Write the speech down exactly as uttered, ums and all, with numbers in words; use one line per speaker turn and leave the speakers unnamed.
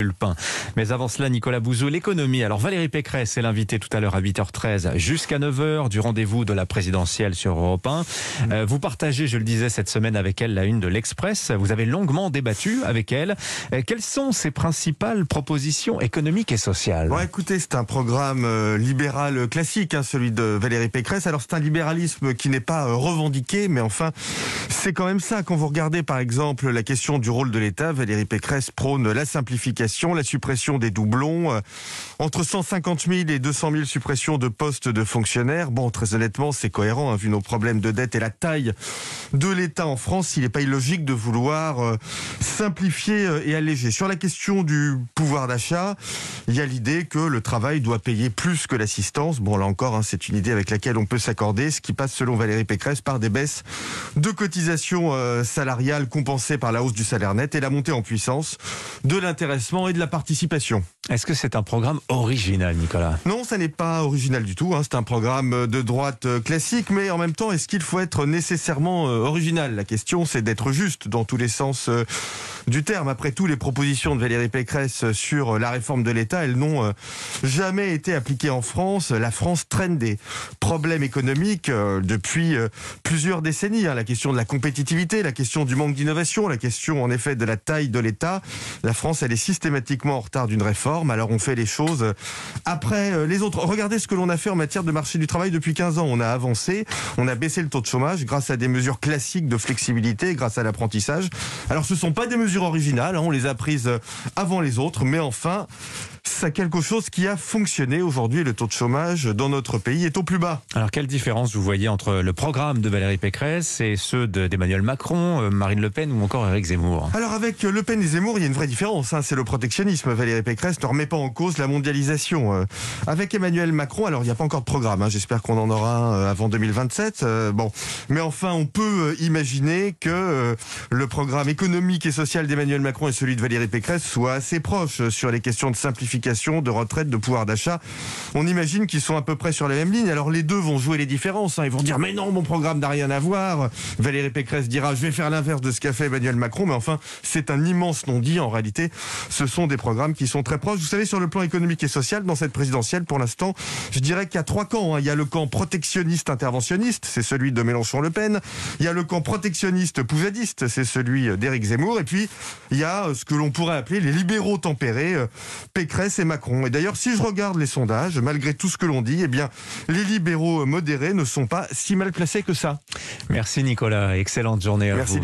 le pain. Mais avant cela, Nicolas Bouzou, l'économie. Alors Valérie Pécresse est l'invitée tout à l'heure à huit heures treize jusqu'à neuf heures du rendez-vous de la présidentielle sur Europe un. Euh, vous partagez, je le disais, cette semaine avec elle la une de l'Express. Vous avez longuement débattu avec elle. Euh, quelles sont ses principales propositions économiques et sociales?
Bon, écoutez, c'est un programme euh, libéral classique, hein, celui de Valérie Pécresse. Alors c'est un libéralisme qui n'est pas euh, revendiqué, mais enfin, c'est quand même ça. Quand vous regardez par exemple la question du rôle de l'État, Valérie Pécresse prône la simplification, la suppression des doublons, euh, entre cent cinquante mille et deux cent mille suppressions de postes de fonctionnaires. Bon, très honnêtement, c'est cohérent, hein, vu nos problèmes de dette et la taille de l'État en France. Il n'est pas illogique de vouloir euh, simplifier euh, et alléger. Sur la question du pouvoir d'achat, il y a l'idée que le travail doit payer plus que l'assistance. Bon, là encore, hein, c'est une idée avec laquelle on peut s'accorder, ce qui passe, selon Valérie Pécresse, par des baisses de cotisations euh, salariales compensées par la hausse du salaire net et la montée en puissance de l'intéressement et de la participation.
Est-ce que c'est un programme original, Nicolas?
Non, ça n'est pas original du tout, hein. C'est un programme de droite classique, mais en même temps, est-ce qu'il faut être nécessairement original? La question, c'est d'être juste dans tous les sens du terme. Après tout, les propositions de Valérie Pécresse sur la réforme de l'État, elles n'ont jamais été appliquées en France. La France traîne des problèmes économiques depuis plusieurs décennies. La question de la compétitivité, la question du manque d'innovation, la question en effet de la taille de l'État. La France, elle est systématiquement en retard d'une réforme. Alors on fait les choses après les autres. Regardez ce que l'on a fait en matière de marché du travail depuis quinze ans. On a avancé, on a baissé le taux de chômage grâce à des mesures classiques de flexibilité, grâce à l'apprentissage. Alors ce ne sont pas des mesures originales, hein, on les a prises avant les autres, mais enfin, c'est quelque chose qui a fonctionné. Aujourd'hui, le taux de chômage dans notre pays est au plus bas.
Alors, quelle différence vous voyez entre le programme de Valérie Pécresse et ceux de, d'Emmanuel Macron, Marine Le Pen ou encore Éric Zemmour?
Alors, avec Le Pen et Zemmour, il y a une vraie différence, hein, c'est le protectionnisme. Valérie Pécresse ne remet pas en cause la mondialisation. Euh, avec Emmanuel Macron, alors il n'y a pas encore de programme, hein, j'espère qu'on en aura un euh, avant deux mille vingt-sept. Euh, bon, mais enfin, on peut euh, imaginer que euh, le programme économique et social d'Emmanuel Macron et celui de Valérie Pécresse soient assez proches euh, sur les questions de simplification, de retraite, de pouvoir d'achat. On imagine qu'ils sont à peu près sur la même ligne. Alors les deux vont jouer les différences, hein. Ils vont dire mais non, mon programme n'a rien à voir. Valérie Pécresse dira je vais faire l'inverse de ce qu'a fait Emmanuel Macron, mais enfin c'est un immense non-dit. En réalité, ce sont des programmes qui sont très proches. Vous savez, sur le plan économique et social, dans cette présidentielle, pour l'instant, je dirais qu'il y a trois camps, hein. Il y a le camp protectionniste interventionniste, c'est celui de Mélenchon-Le Pen. Il y a le camp protectionniste poujadiste, c'est celui d'Éric Zemmour. Et puis il y a ce que l'on pourrait appeler les libéraux tempérés, Pécresse et Macron. Et d'ailleurs, si je regarde les sondages, malgré tout ce que l'on dit, eh bien, les libéraux modérés ne sont pas si mal placés que ça.
Merci Nicolas, excellente journée à
Merci.
vous.